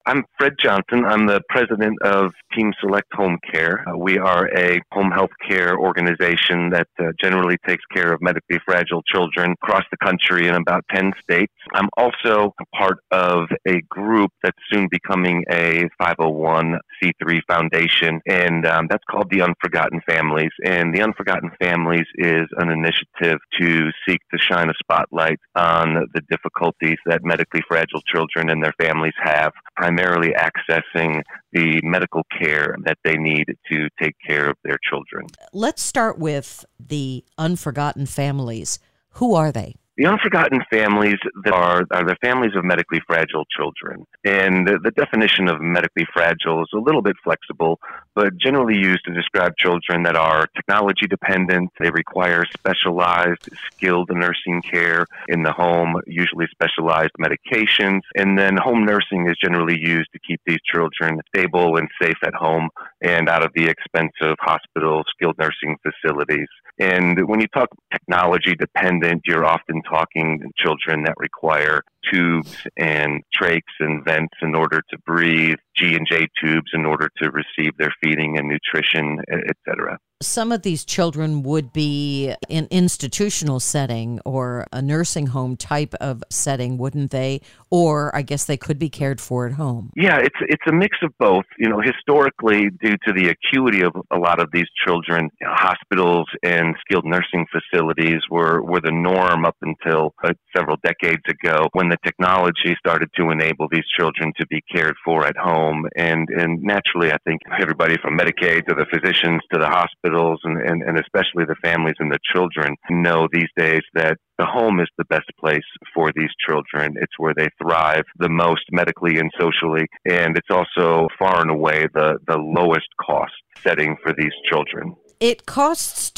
I'm Fred Johnson. I'm the president of Team Select Home Care. We are a home health care organization that generally takes care of medically fragile children across the country in about 10 states. I'm also a part of a group that's soon becoming a 501c3 foundation, and that's called the Unforgotten Families. And the Unforgotten Families is an initiative to seek to shine a spotlight on the difficulties that medically fragile children and their families have, primarily accessing the medical care that they need to take care of their children. Let's start with the Unforgotten Families. Who are they? The Unforgotten Families are the families of medically fragile children. And the definition of medically fragile is a little bit flexible, but generally used to describe children that are technology dependent. They require specialized, skilled nursing care in the home, usually specialized medications. And then home nursing is generally used to keep these children stable and safe at home and out of the expensive hospital skilled nursing facilities. And when you talk technology dependent, you're often talking children that require tubes and trachs and vents in order to breathe, G&J tubes in order to receive their feeding and nutrition, etc. Some of these children would be in institutional setting or a nursing home type of setting, wouldn't they? Or I guess they could be cared for at home. Yeah, it's a mix of both. Historically, due to the acuity of a lot of these children, hospitals and skilled nursing facilities were the norm up until several decades ago, when the technology started to enable these children to be cared for at home. And naturally, I think everybody from Medicaid to the physicians to the hospitals and especially the families and the children know these days that the home is the best place for these children. It's where they thrive the most medically and socially, and it's also far and away the lowest cost setting for these children. It costs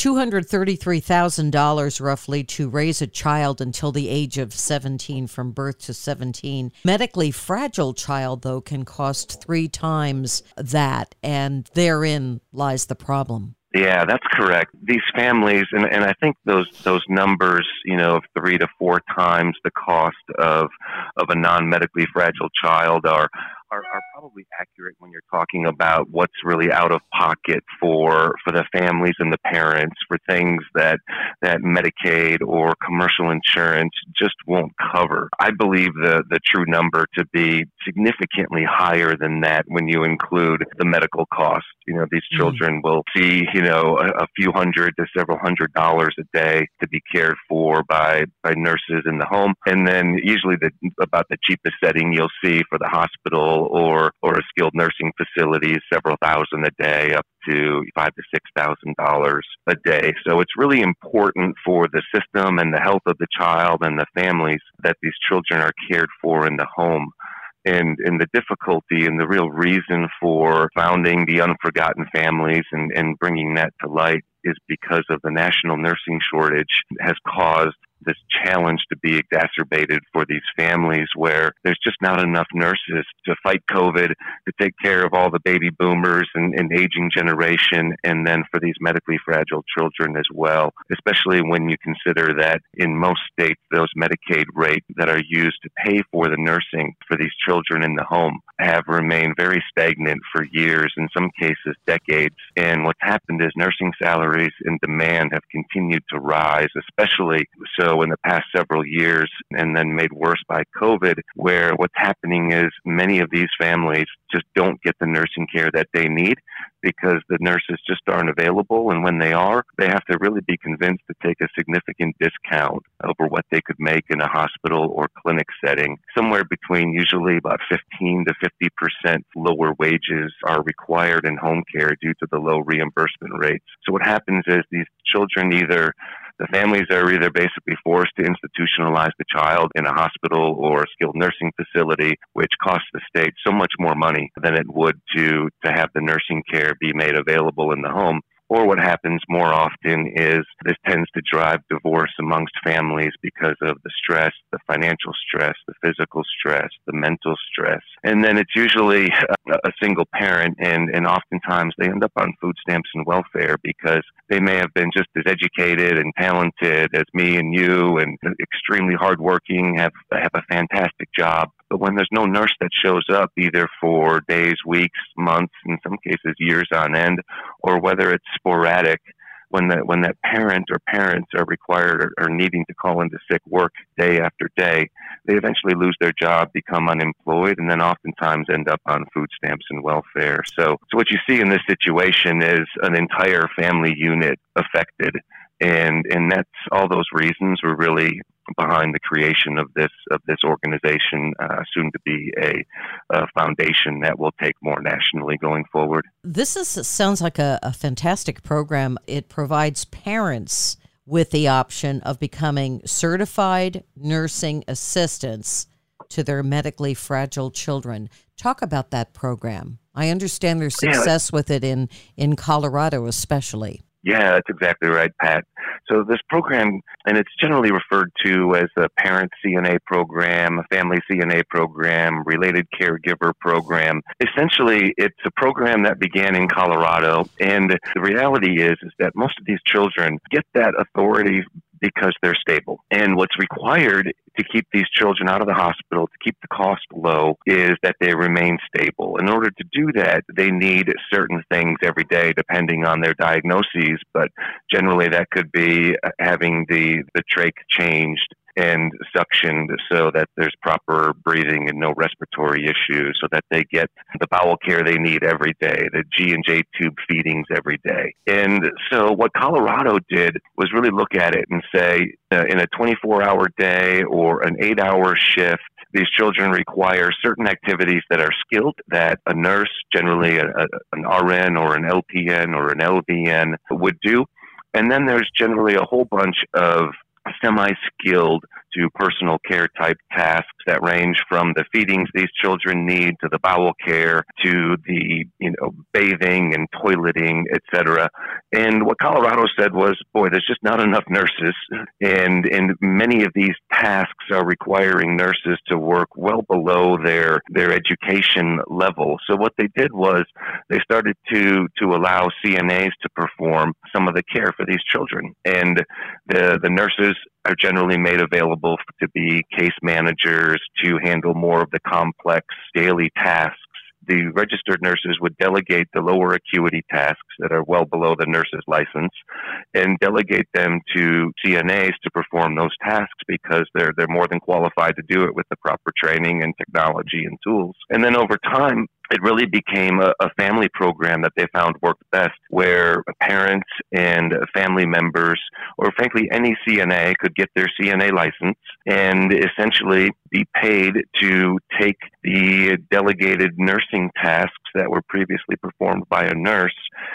$233,000 roughly to raise a child until the age of 17, from birth to 17. Medically fragile child, though, can cost 3 times that, and therein lies the problem. Yeah, that's correct. These families, and I think those numbers, of 3 to 4 times the cost of a non-medically fragile child are probably accurate when you're talking about what's really out of pocket for the families and the parents for things that Medicaid or commercial insurance just won't cover. I believe the true number to be significantly higher than that when you include the medical costs. These children will see, a few hundred to several $100s a day to be cared for by nurses in the home. And then usually about the cheapest setting you'll see for the hospital or a skilled nursing facility is several thousand a day, up to $5,000 to $6,000 a day. So it's really important for the system and the health of the child and the families that these children are cared for in the home. And the difficulty and the real reason for founding the Unforgotten Families and bringing that to light is because of the national nursing shortage has caused this challenge to be exacerbated for these families, where there's just not enough nurses to fight COVID, to take care of all the baby boomers and aging generation, and then for these medically fragile children as well, especially when you consider that in most states, those Medicaid rates that are used to pay for the nursing for these children in the home have remained very stagnant for years, in some cases decades. And what's happened is nursing salaries and demand have continued to rise, especially so in the past several years, and then made worse by COVID, where what's happening is many of these families just don't get the nursing care that they need because the nurses just aren't available. And when they are, they have to really be convinced to take a significant discount over what they could make in a hospital or clinic setting. Somewhere between usually about 15 to 50% lower wages are required in home care due to the low reimbursement rates. So what happens is these children the families are either basically forced to institutionalize the child in a hospital or a skilled nursing facility, which costs the state so much more money than it would to have the nursing care be made available in the home. Or what happens more often is this tends to drive divorce amongst families because of the stress, the financial stress, the physical stress, the mental stress. And then it's usually a single parent, and oftentimes they end up on food stamps and welfare because they may have been just as educated and talented as me and you and extremely hardworking, have a fantastic job, But when there's no nurse that shows up, either for days, weeks, months, in some cases years on end, or whether it's sporadic, when that parent or parents are required or needing to call into sick work day after day, they eventually lose their job, become unemployed, and then oftentimes end up on food stamps and welfare. So what you see in this situation is an entire family unit affected. And that's all those reasons were really behind the creation of this organization, soon to be a foundation that will take more nationally going forward. Sounds like a fantastic program. It provides parents with the option of becoming certified nursing assistants to their medically fragile children. Talk about that program. I understand there's success with it in Colorado especially. Yeah, that's exactly right, Pat. So this program, and it's generally referred to as a parent CNA program, a family CNA program, related caregiver program. Essentially, it's a program that began in Colorado, and the reality is that most of these children get that authority because they're stable. And what's required to keep these children out of the hospital, to keep the cost low, is that they remain stable. In order to do that, they need certain things every day, depending on their diagnoses. But generally, that could be having the trach changed and suctioned so that there's proper breathing and no respiratory issues, so that they get the bowel care they need every day, the G&J tube feedings every day. And so what Colorado did was really look at it and say, in a 24-hour day or an 8-hour shift, these children require certain activities that are skilled, that a nurse, generally an RN or an LPN or an LVN, would do. And then there's generally a whole bunch of semi-skilled to personal care type tasks that range from the feedings these children need to the bowel care to the bathing and toileting, etc. And what Colorado said was, boy, there's just not enough nurses, and many of these tasks are requiring nurses to work well below their education level. So what they did was they started to allow CNAs to perform some of the care for these children, and the nurses are generally made available to be case managers, to handle more of the complex daily tasks. The registered nurses would delegate the lower acuity tasks that are well below the nurse's license and delegate them to CNAs to perform those tasks because they're more than qualified to do it with the proper training and technology and tools. And then over time, it really became a family program that they found worked best, where parents and family members, or frankly any CNA, could get their CNA license and essentially be paid to take the delegated nursing tasks that were previously performed by a nurse.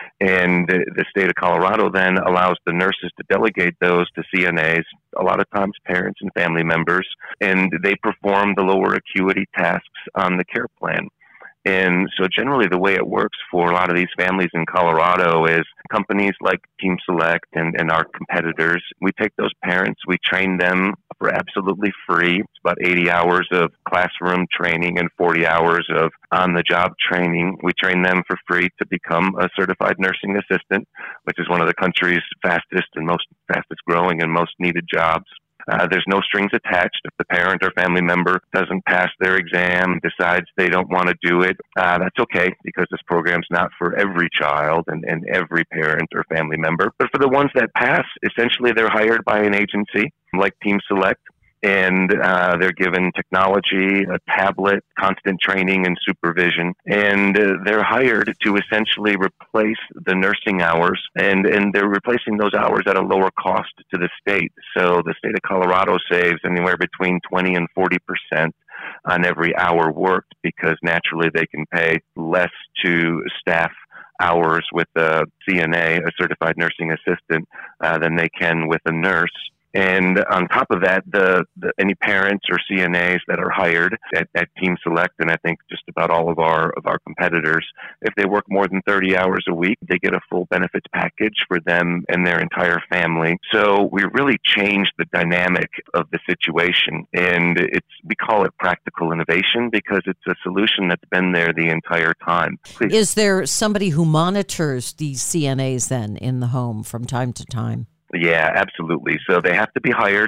And the state of Colorado then allows the nurses to delegate those to CNAs, a lot of times parents and family members, and they perform the lower acuity tasks on the care plan. And so generally the way it works for a lot of these families in Colorado is companies like Team Select and our competitors, we take those parents, we train them for absolutely free. It's about 80 hours of classroom training and 40 hours of on-the-job training. We train them for free to become a certified nursing assistant, which is one of the country's fastest growing and most needed jobs. There's no strings attached. If the parent or family member doesn't pass their exam, decides they don't want to do it, that's okay, because this program's not for every child and every parent or family member. But for the ones that pass, essentially they're hired by an agency like Team Select, and they're given technology, a tablet, constant training and supervision, and they're hired to essentially replace the nursing hours, and they're replacing those hours at a lower cost to the state. So the state of Colorado saves anywhere between 20 and 40% on every hour worked, because naturally they can pay less to staff hours with a CNA, a certified nursing assistant, than they can with a nurse. And on top of that, any parents or CNAs that are hired at Team Select, and I think just about all of our competitors, if they work more than 30 hours a week, they get a full benefits package for them and their entire family. So we really changed the dynamic of the situation, and we call it practical innovation because it's a solution that's been there the entire time. Please. Is there somebody who monitors these CNAs then in the home from time to time? Yeah, absolutely. So they have to be hired.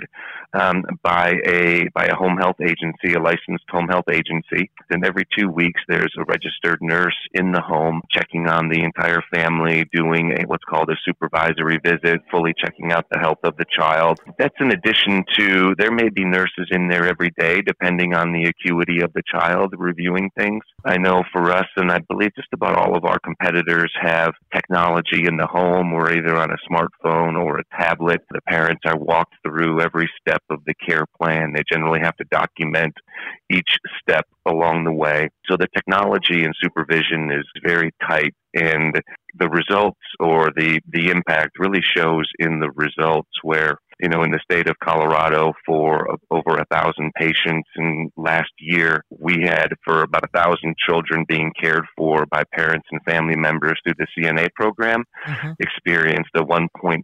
by a home health agency, a licensed home health agency. And every 2 weeks, there's a registered nurse in the home checking on the entire family, doing what's called a supervisory visit, fully checking out the health of the child. That's in addition to, there may be nurses in there every day, depending on the acuity of the child, reviewing things. I know for us, and I believe just about all of our competitors have technology in the home or either on a smartphone or a tablet. The parents are walked through every step of the care plan. They generally have to document each step along the way. So the technology and supervision is very tight, and the results or the impact really shows in the results where, in the state of Colorado, for over 1,000 patients, and last year we had for about 1,000 children being cared for by parents and family members through the CNA program, experienced a 1.2%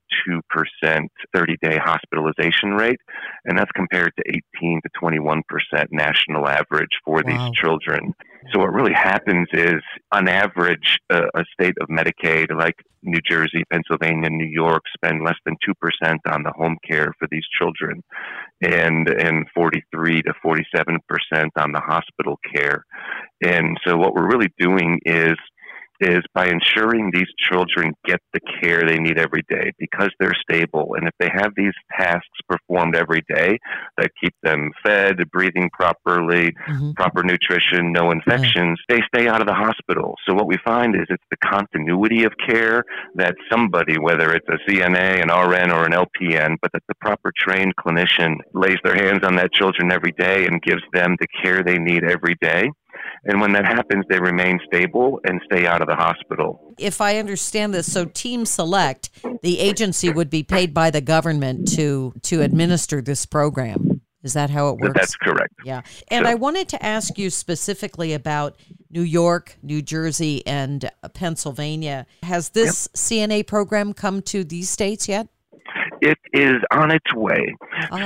30-day hospitalization rate, and that's compared to 18 to 21% national average for these children. So what really happens is, on average, a state of Medicaid like New Jersey, Pennsylvania, New York spend less than 2% on the home care for these children, and 43 to 47% on the hospital care. And so what we're really doing is by ensuring these children get the care they need every day, because they're stable. And if they have these tasks performed every day that keep them fed, breathing properly, proper nutrition, no infections, they stay out of the hospital. So what we find is it's the continuity of care that somebody, whether it's a CNA, an RN, or an LPN, but that the proper trained clinician lays their hands on that children every day and gives them the care they need every day. And when that happens, they remain stable and stay out of the hospital. If I understand this, so Team Select, the agency would be paid by the government to administer this program. Is that how it works? That's correct. Yeah. And I wanted to ask you specifically about New York, New Jersey, and Pennsylvania. Has this CNA program come to these states yet? It is on its way.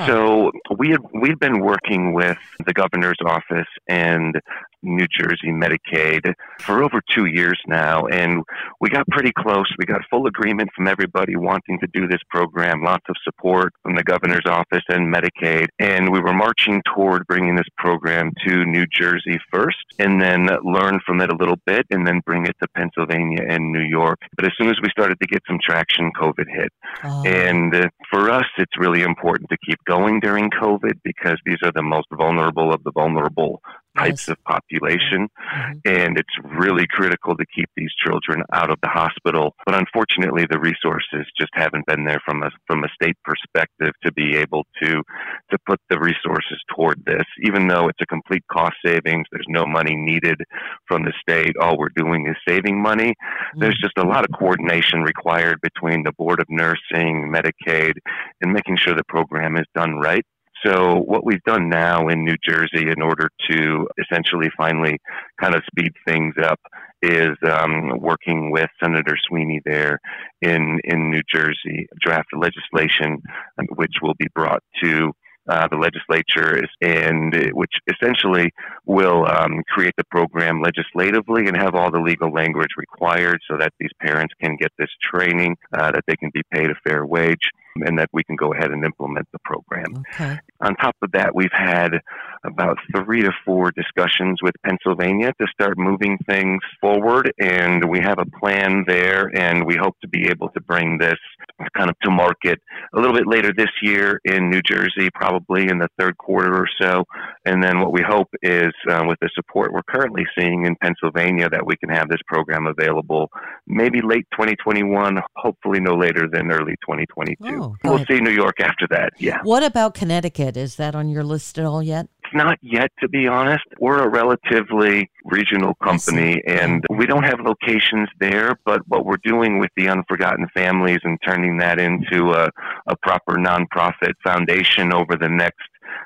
So we've been working with the governor's office and New Jersey Medicaid for over 2 years now, and we got pretty close. We got full agreement from everybody wanting to do this program, lots of support from the governor's office and Medicaid, and we were marching toward bringing this program to New Jersey first, and then learn from it a little bit, and then bring it to Pennsylvania and New York. But as soon as we started to get some traction, COVID hit. And for us, it's really important to keep going during COVID, because these are the most vulnerable of the vulnerable types of population, and it's really critical to keep these children out of the hospital. But unfortunately, the resources just haven't been there from a state perspective to be able to put the resources toward this. Even though it's a complete cost savings, there's no money needed from the state. All we're doing is saving money. There's just a lot of coordination required between the Board of Nursing, Medicaid, and making sure the program is done right. So what we've done now in New Jersey, in order to essentially finally kind of speed things up, is working with Senator Sweeney there in New Jersey, draft legislation which will be brought to the legislature, and which essentially will create the program legislatively and have all the legal language required so that these parents can get this training, that they can be paid a fair wage, and that we can go ahead and implement the program. On top of that, we've had about 3 to 4 discussions with Pennsylvania to start moving things forward, and we have a plan there, and we hope to be able to bring this kind of to market a little bit later this year in New Jersey, probably in the third quarter or so. And then what we hope is, with the support we're currently seeing in Pennsylvania, that we can have this program available maybe late 2021, hopefully no later than early 2022. We'll see New York after that, yeah. What about Connecticut? Is that on your list at all yet? It's not yet, to be honest. We're a relatively regional company, and we don't have locations there, but what we're doing with the Unforgotten Families and turning that into a proper nonprofit foundation over the next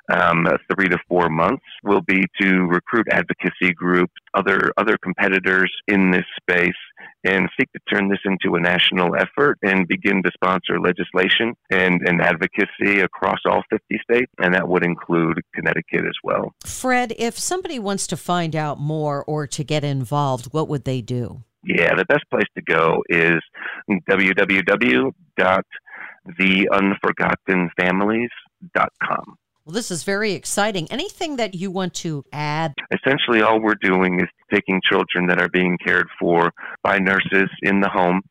3 to 4 months will be to recruit advocacy groups, other competitors in this space, and seek to turn this into a national effort and begin to sponsor legislation and advocacy across all 50 states, and that would include Connecticut as well. Fred, if somebody wants to find out more or to get involved, what would they do? Yeah, the best place to go is www.theunforgottenfamilies.com. nurses.com. Well, this is very exciting. Anything that you want to add? Essentially, all we're doing is taking children that are being cared for by nurses in the home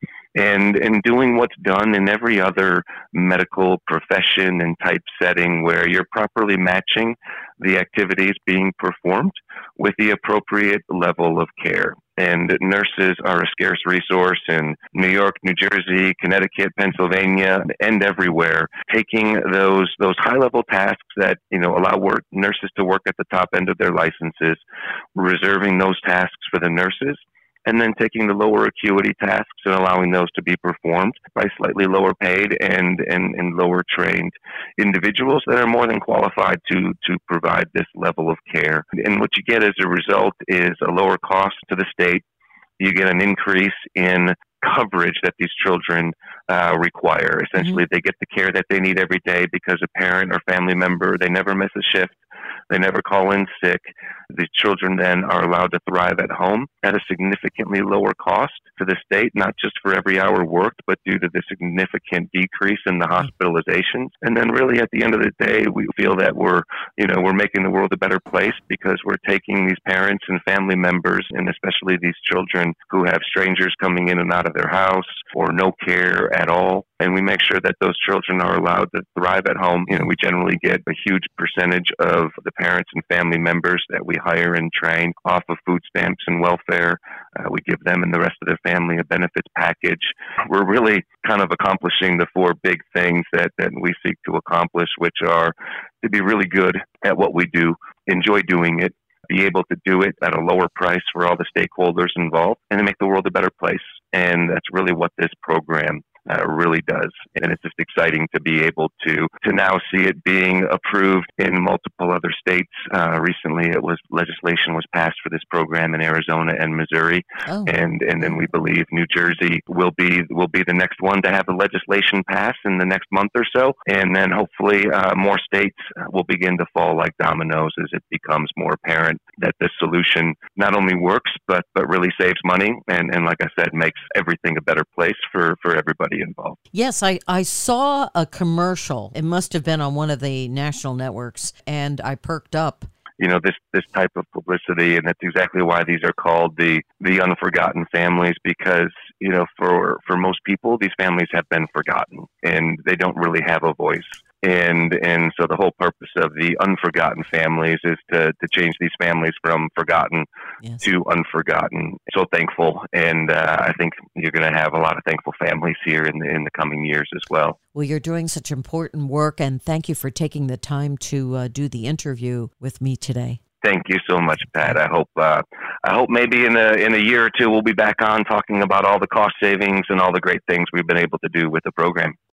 and doing what's done in every other medical profession and type setting, where you're properly matching the activities being performed with the appropriate level of care. And nurses are a scarce resource in New York, New Jersey, Connecticut, Pennsylvania, and everywhere, taking those high-level tasks that, allow nurses to work at the top end of their licenses, reserving those tasks for the nurses, and then taking the lower acuity tasks and allowing those to be performed by slightly lower paid and lower trained individuals that are more than qualified to provide this level of care. And what you get as a result is a lower cost to the state. You get an increase in coverage that these children require. Essentially, they get the care that they need every day because a parent or family member, they never miss a shift. They never call in sick. The children then are allowed to thrive at home at a significantly lower cost to the state, not just for every hour worked, but due to the significant decrease in the hospitalizations. And then really at the end of the day, we feel that we're making the world a better place because we're taking these parents and family members, and especially these children who have strangers coming in and out of their house or no care at all. And we make sure that those children are allowed to thrive at home. We generally get a huge percentage of the parents and family members that we hire and train off of food stamps and welfare. We give them and the rest of their family a benefits package. We're really kind of accomplishing the four big things that we seek to accomplish, which are to be really good at what we do, enjoy doing it, be able to do it at a lower price for all the stakeholders involved, and to make the world a better place. And that's really what this program really does. And it's just exciting to be able to now see it being approved in multiple other states. Recently, legislation was passed for this program in Arizona and Missouri. Oh. And then we believe New Jersey will be the next one to have the legislation passed in the next month or so. And then hopefully more states will begin to fall like dominoes as it becomes more apparent that this solution not only works, but really saves money. And like I said, makes everything a better place for everybody involved. Yes, I saw a commercial. It must have been on one of the national networks, and I perked up. This type of publicity, and that's exactly why these are called the unforgotten families, because, for most people, these families have been forgotten and they don't really have a voice. And so the whole purpose of the unforgotten families is to change these families from forgotten to unforgotten. So thankful. And I think you're going to have a lot of thankful families here in the coming years as well. Well, you're doing such important work, and thank you for taking the time to do the interview with me today. Thank you so much, Pat. I hope maybe in a year or two we'll be back on talking about all the cost savings and all the great things we've been able to do with the program.